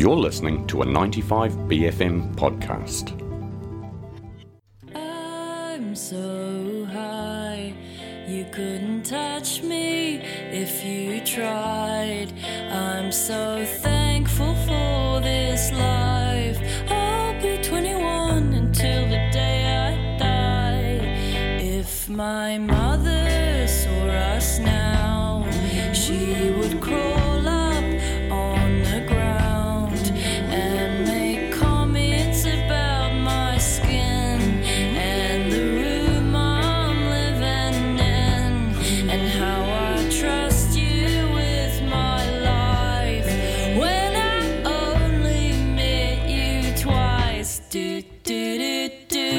You're listening to a 95BFM podcast. I'm so high, you couldn't touch me if you tried. I'm so thankful for this life. I'll be 21 until the day I die. If my mother saw us now, she would crawl up on the ground and make comments about my skin and the room I'm living in and how I trust you with my life when I only met you twice. Do do do do.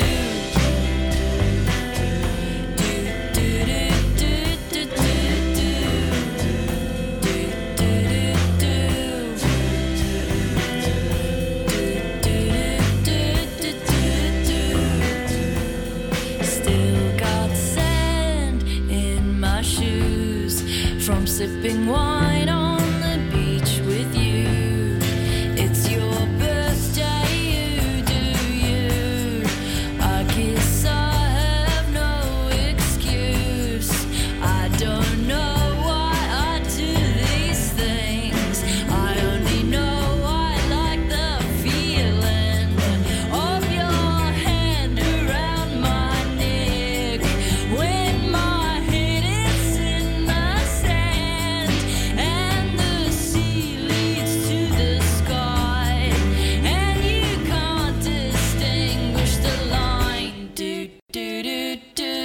From sipping wine on the beach with you. It's your birthday, you do you. I guess I have no excuse. I don't know why I do these things. I only know I like the feeling of your hand around my neck when my head is in the sand and the sea leads to the sky and you can't distinguish the line. Do do do do.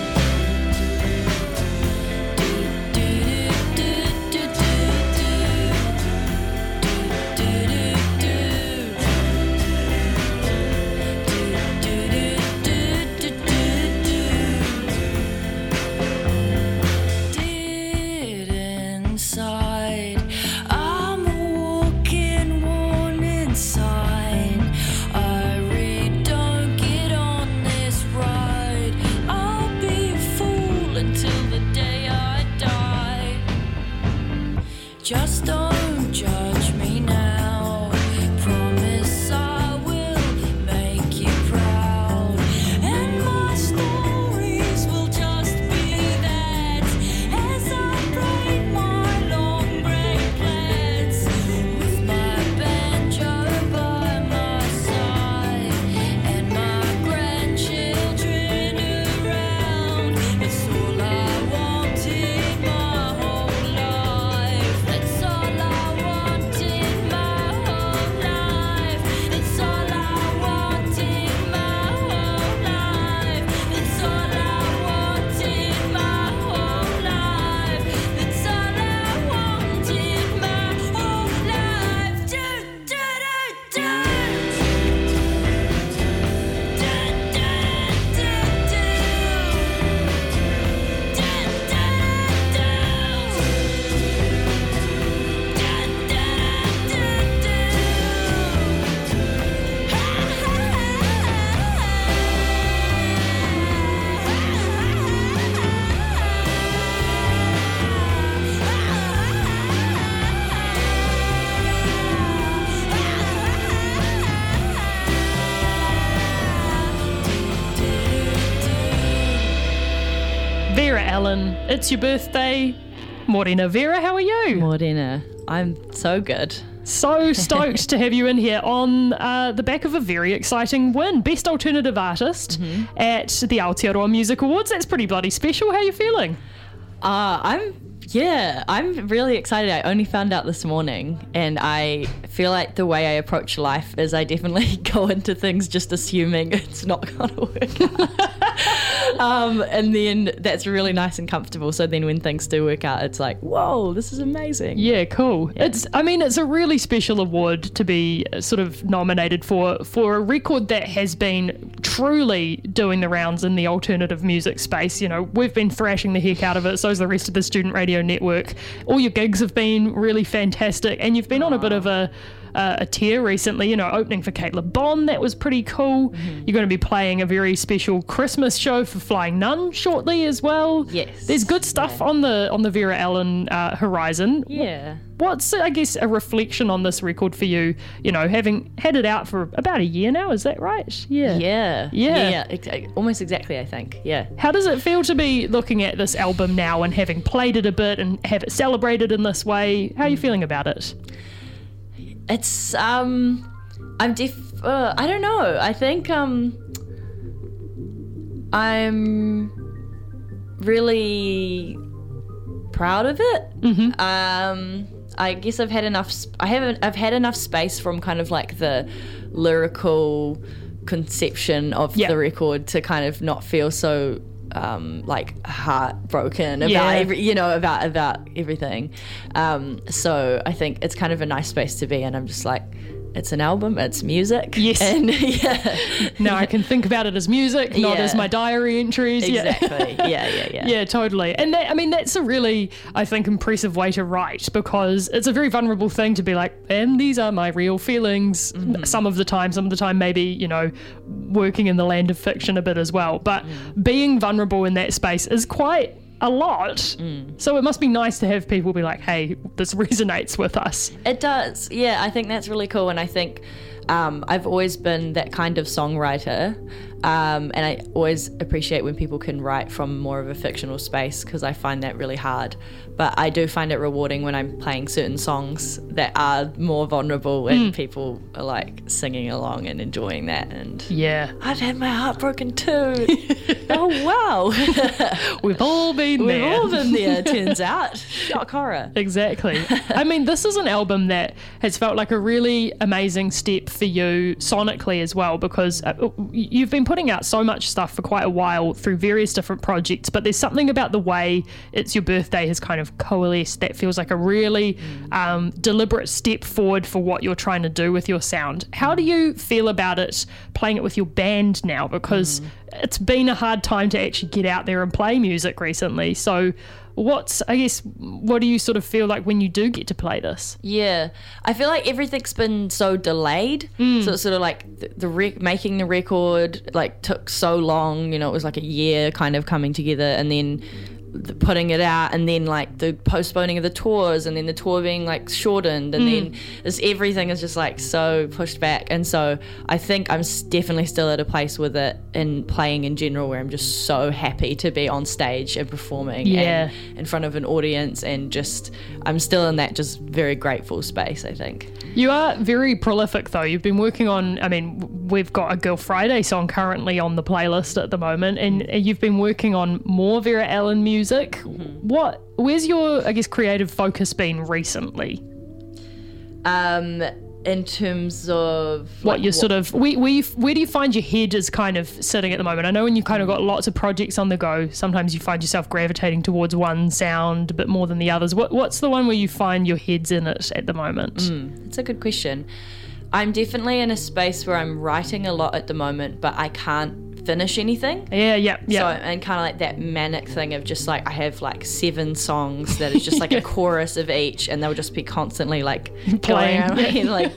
Dead inside, I'm a walking warning sign. I read, don't get on this ride. I'll be a fool until the day I die. Just don't judge me now. Promise I will make you proud. And my stories will just be that as I braid my long grey plaits with my banjo by my side and my grandchildren around. It's all I wanted my whole life. That's all I wanted my whole life. That's all I wanted my whole life. That's all I wanted my whole life. That's all I wanted my whole life. Do do do do. Vera Allen, it's your birthday. Morena. Vera, how are you? Morena, I'm so good. So stoked to have you in here on the back of a very exciting win. Best Alternative Artist at the Aotearoa Music Awards. That's pretty bloody special. How are you feeling? I'm really excited. I only found out this morning, and I feel like the way I approach life is I definitely go into things just assuming it's not going to work out. And then that's really nice and comfortable. So then when things do work out, it's like, whoa, this is amazing. Yeah, cool. Yeah. It's a really special award to be sort of nominated for a record that has been truly doing the rounds in the alternative music space. You know, we've been thrashing the heck out of it. So's the rest of the Student Radio Network. All your gigs have been really fantastic, and you've been on a bit of a tear recently, you know, opening for Caitlin Bond. That was pretty cool. You're going to be playing a very special Christmas show for Flying Nun shortly as well. Yes. There's good stuff on the Vera Allen horizon. Yeah. What's, I guess, a reflection on this record for you, you know, having had it out for about a year now, is that right? Yeah. Almost exactly, I think. Yeah. How does it feel to be looking at this album now and having played it a bit and have it celebrated in this way? How are you feeling about it? It's I don't know. I think I'm really proud of it. Mm-hmm. I guess I've had enough. I've had enough space from kind of like the lyrical conception of Yeah. the record to kind of not feel so like heartbroken about Yeah. about everything. So I think it's kind of a nice space to be in. I'm just like, it's an album, it's music. Yes. And yeah. Now I can think about it as music, not Yeah. as my diary entries. Exactly. Yeah. Yeah, totally. And that, I mean, that's a really, I think, impressive way to write, because it's a very vulnerable thing to be like, and these are my real feelings. Some of the time maybe, you know, working in the land of fiction a bit as well. But being vulnerable in that space is quite a lot. So it must be nice to have people be like, hey, this resonates with us. It does. Yeah, I think that's really cool. And I think I've always been that kind of songwriter. And I always appreciate when people can write from more of a fictional space, because I find that really hard. But I do find it rewarding when I'm playing certain songs that are more vulnerable and people are like singing along and enjoying that. And Yeah. I've had my heart broken too. Oh, wow. We've all been there. We've all been there, turns out. Shock horror. Exactly. I mean, this is an album that has felt like a really amazing step for you sonically as well, because you've been putting out so much stuff for quite a while through various different projects, but there's something about the way It's Your Birthday has kind of coalesced that feels like a really deliberate step forward for what you're trying to do with your sound. How do you feel about it playing it with your band now? Because it's been a hard time to actually get out there and play music recently. So what do you sort of feel like when you do get to play this? Yeah, I feel like everything's been so delayed. So it's sort of like making the record like took so long. You know, it was like a year kind of coming together, and then putting it out, and then like the postponing of the tours, and then the tour being like shortened, and then everything is just like so pushed back. And so I think I'm definitely still at a place with it and playing in general where I'm just so happy to be on stage and performing and in front of an audience, and just I'm still in that just very grateful space, I think. You are very prolific though. You've been working on, I mean, we've got a Girl Friday song currently on the playlist at the moment, and you've been working on more Vera Ellen music. Where's your, I guess, creative focus been recently? In terms of What you're sort of, where do you find your head is kind of sitting at the moment? I know when you've kind of got lots of projects on the go, sometimes you find yourself gravitating towards one sound a bit more than the others. What's the one where you find your head's in it at the moment? It's a good question. I'm definitely in a space where I'm writing a lot at the moment, but I can't finish anything. Yeah. So and kind of like that manic thing of just like I have like 7 songs that is just like a chorus of each, and they'll just be constantly like Playing. going around like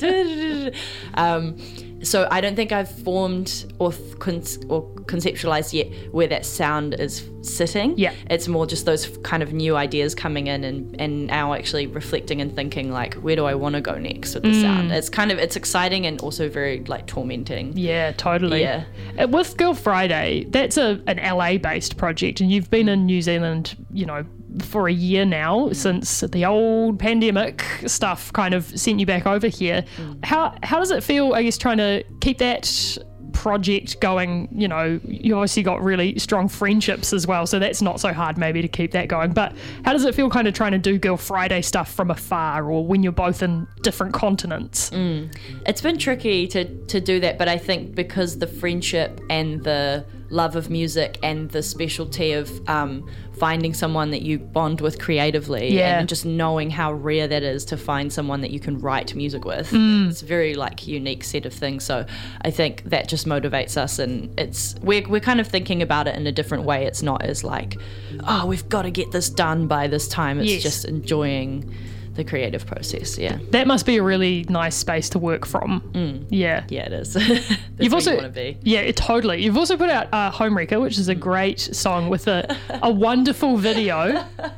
so I don't think I've formed or conceptualized yet where that sound is sitting. Yeah. It's more just those kind of new ideas coming in, and now actually reflecting and thinking like, where do I want to go next with the sound? It's exciting and also very like tormenting. Yeah, totally. Yeah. With Girl Friday, that's an LA-based project, and you've been in New Zealand, you know, for a year now, since the old pandemic stuff kind of sent you back over here. How does it feel, I guess, trying to keep that project going? You know, you obviously got really strong friendships as well, so that's not so hard maybe to keep that going. But how does it feel kind of trying to do Girl Friday stuff from afar, or when you're both in different continents? It's been tricky to do that, but I think because the friendship and the love of music and the specialty of finding someone that you bond with creatively, and just knowing how rare that is to find someone that you can write music with. It's a very like unique set of things. So I think that just motivates us, and we're kind of thinking about it in a different way. It's not as like, oh, we've got to get this done by this time. It's just enjoying the creative process. Yeah, That must be a really nice space to work from. Yeah, it is. That's You've where also, you want to be. yeah, totally. You've also put out Homewrecker, which is a great song with a wonderful video.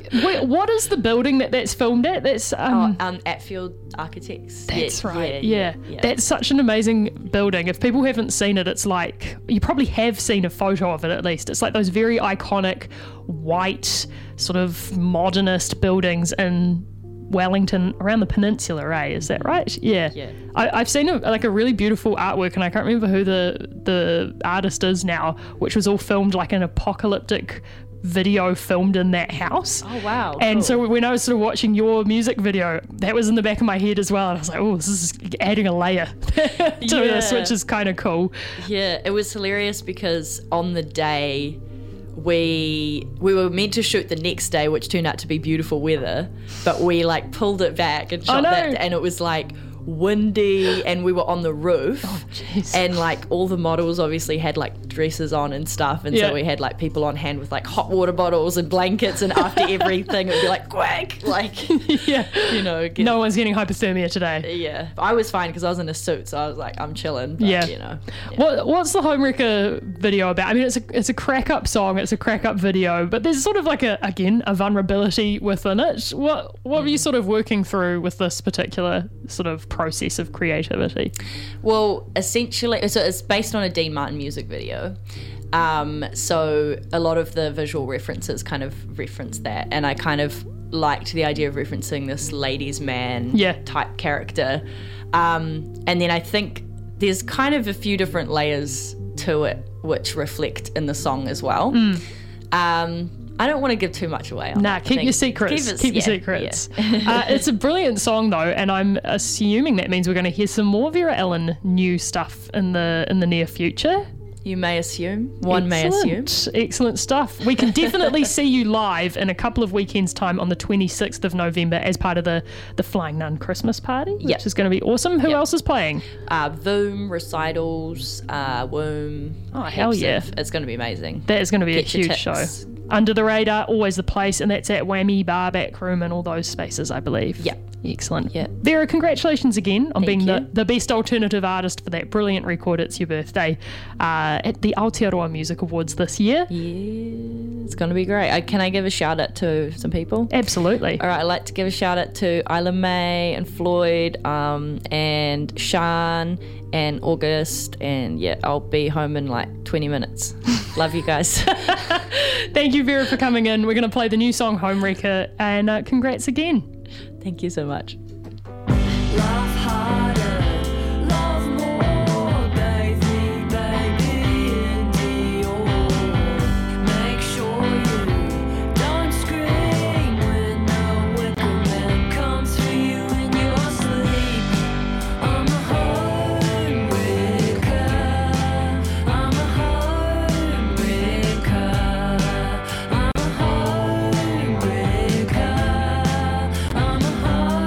Wait, what is the building that's filmed at? That's Atfield Architects. That's right. Yeah. That's such an amazing building. If people haven't seen it, it's like, you probably have seen a photo of it at least. It's like those very iconic white sort of modernist buildings in Wellington, around the peninsula, is that right? Yeah. I've seen a really beautiful artwork, and I can't remember who the artist is now, which was all filmed like an apocalyptic video filmed in that house. Oh wow. And cool. so when I was sort of watching your music video, that was in the back of my head as well, and I was like, oh, this is adding a layer to this, which is kind of cool. Yeah, it was hilarious because on the day we were meant to shoot the next day, which turned out to be beautiful weather, but we like pulled it back and shot that, and it was like windy, and we were on the roof, and like all the models obviously had like dresses on and stuff, and so we had like people on hand with like hot water bottles and blankets, and after everything it would be like quick, like you know, no one's getting hypothermia today. Yeah, I was fine because I was in a suit, so I was like, I'm chilling, but, you know. What's the Homewrecker video about? I mean, it's a crack up song, it's a crack up video, but there's sort of like a vulnerability within it. What were you sort of working through with this particular sort of process of creativity? Well, essentially, so it's based on a Dean Martin music video. So a lot of the visual references kind of reference that, and I kind of liked the idea of referencing this ladies' man type character. And then I think there's kind of a few different layers to it which reflect in the song as well. I don't want to give too much away. Keep your secrets. Keep your secrets. Yeah. It's a brilliant song though, and I'm assuming that means we're going to hear some more Vera Ellen new stuff in the near future. You may assume. One may assume. Excellent stuff. We can definitely see you live in a couple of weekends' time on the 26th of November as part of the Flying Nun Christmas party, which is going to be awesome. Who else is playing? Voom, Recitals, Womb. Oh, hell yeah. It's going to be amazing. That is going to be a huge show. Under the Radar, always the place, and that's at Whammy Bar, Back Room, and all those spaces, I believe. Yeah. Excellent. Yeah. Vera, congratulations again on being you. the best alternative artist for that brilliant record. It's your birthday at the Aotearoa Music Awards this year. Yeah, it's going to be great. Can I give a shout out to some people? Absolutely. All right, I'd like to give a shout out to Isla May and Floyd and Sean and August, and I'll be home in like 20 minutes. Love you guys. Thank you, Vera, for coming in. We're going to play the new song Homewrecker, and congrats again. Thank you so much. Love harder, love more, baby, in Dior. Make sure you don't scream when the wicker man comes for you in your sleep. I'm a homewrecker, I'm a homewrecker, I'm a homewrecker, I'm a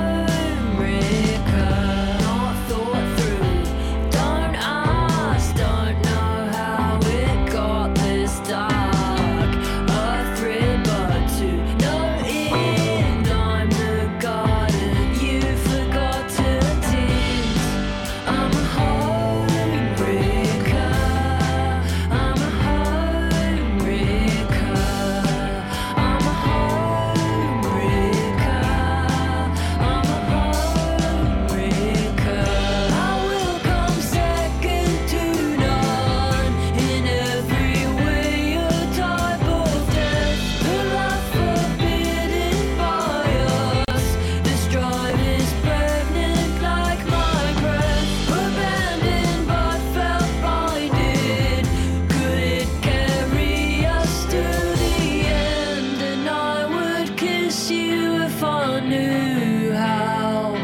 not thought through, don't ask, don't know how it got this dark. A thread but to no end, I'm the garden you forgot to tend. I'm a homewrecker, I'm a homewrecker, I'm a homewrecker, I'm a homewrecker. I will come second to none in every way, a type of death, the life forbidden by us. This drive is pregnant like my breath, abandoned but felt binded. Could it carry us to the end? And I would kiss you if I knew how.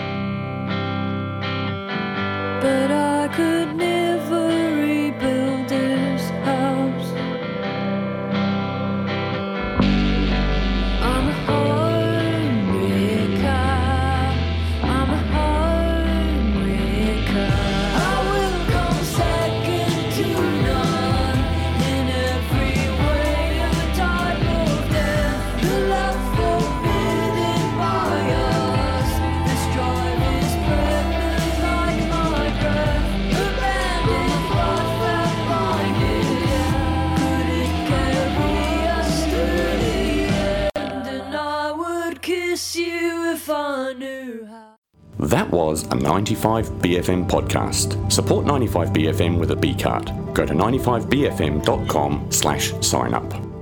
But I could never rebuild this house. I'm a homewrecker, I'm a homewrecker. I will come second to none in every way, a type of death, the love forbidden by us. This drive is pregnant like my breath. That was a 95BFM podcast. Support 95BFM with a B card. Go to 95BFM.com/sign up.